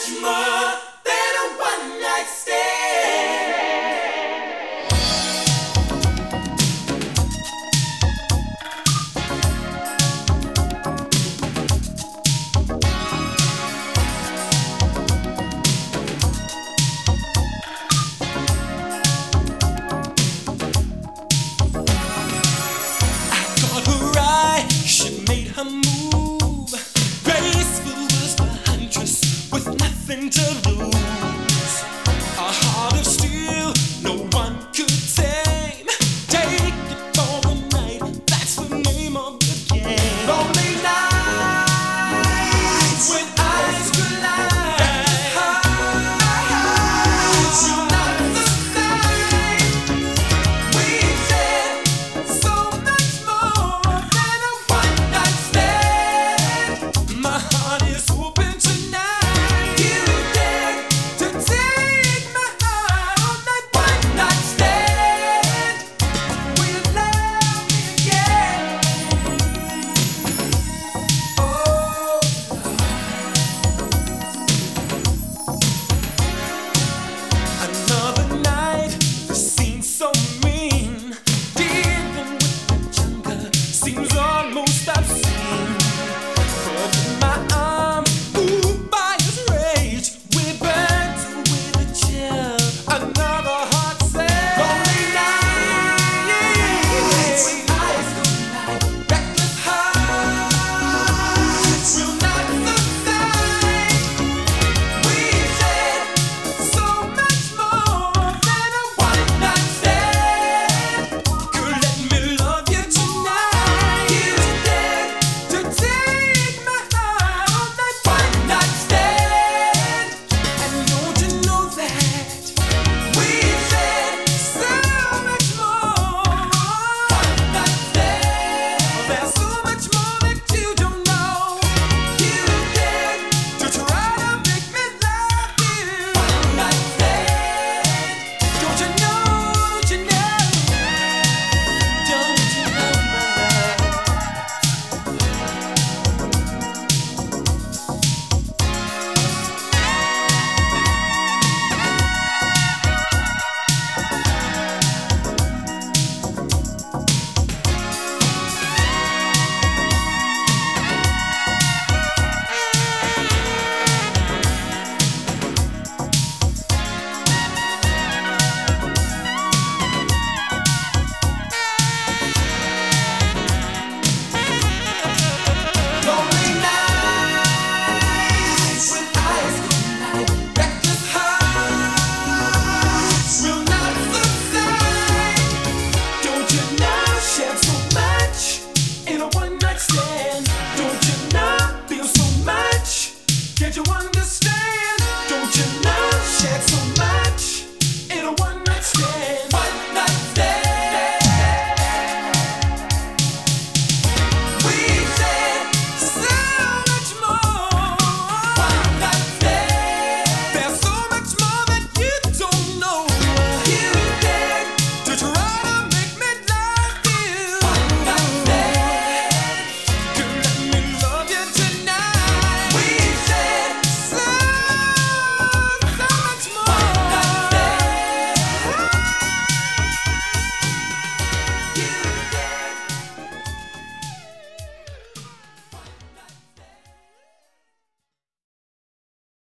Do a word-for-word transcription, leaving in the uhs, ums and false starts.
much more than a one night stand. I caught her eye, she made her move. Graceful was the huntress with nothing to lose. A heart of steel, no one could tame. Take it for a night, that's the name of the game. Lonely nights when eyes collide. Hearts will not the same. We've said so much more than a one night stand. My heart is open tonight. You dare to take my heart on that one night stand. Will you love me again? Oh, another night, the scene's so mean. Dealing with the jungle seems almost obscene. But in my arms, moved by his rage, we burnt with a chill. Another heart says, lonely nights when eyes collide. Reckless hearts will not subside. We've said so much more than a one night stand. Girl, let me love you tonight. You dare to take my heart on that one night stand. And don't you know that we've said so much more? One night stand. There's so much more that you don't know. You dare to try to make me love you. One night stand. Don't you know? Don't you know? Don't you know, my love? Lonely nights when eyes collide. Reckless hearts will not subside. Don't you know? Share so much in a one night stand. Don't you know? Feel so much. Can't you wonder?